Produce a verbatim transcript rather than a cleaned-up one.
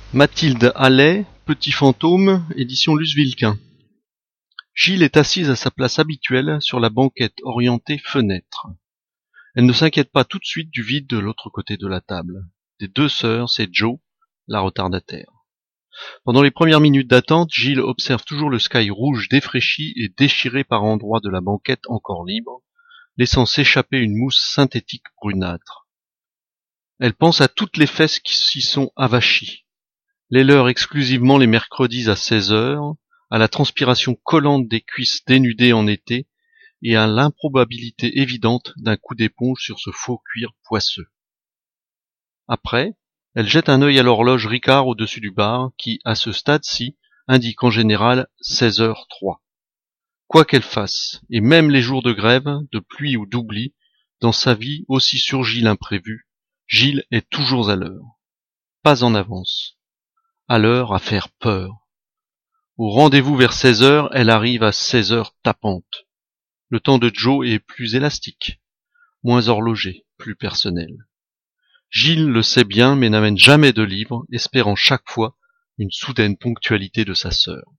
Mathilde Halley, Petit fantôme, édition Luce Vilquin. Gilles est assise à sa place habituelle sur la banquette orientée fenêtre. Elle ne s'inquiète pas tout de suite du vide de l'autre côté de la table. Des deux sœurs, c'est Jo, la retardataire. Pendant les premières minutes d'attente, Gilles observe toujours le sky rouge défraîchi et déchiré par endroits de la banquette encore libre, laissant s'échapper une mousse synthétique brunâtre. Elle pense à toutes les fesses qui s'y sont avachies. Les leurs exclusivement les mercredis à seize heures, à la transpiration collante des cuisses dénudées en été et à l'improbabilité évidente d'un coup d'éponge sur ce faux cuir poisseux. Après, elle jette un œil à l'horloge Ricard au-dessus du bar qui, à ce stade-ci, indique en général seize heures trois. Quoi qu'elle fasse, et même les jours de grève, de pluie ou d'oubli, dans sa vie aussi surgit l'imprévu, Gilles est toujours à l'heure. Pas en avance. À l'heure à faire peur. Au rendez-vous vers seize heures, elle arrive à seize heures tapantes. Le temps de Jo est plus élastique, moins horlogé, plus personnel. Gilles le sait bien mais n'amène jamais de livre, espérant chaque fois une soudaine ponctualité de sa sœur.